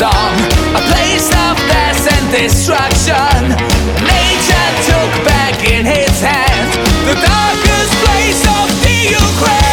song, a place of death and destruction. Nature took back in his hands the darkest place of the Ukraine.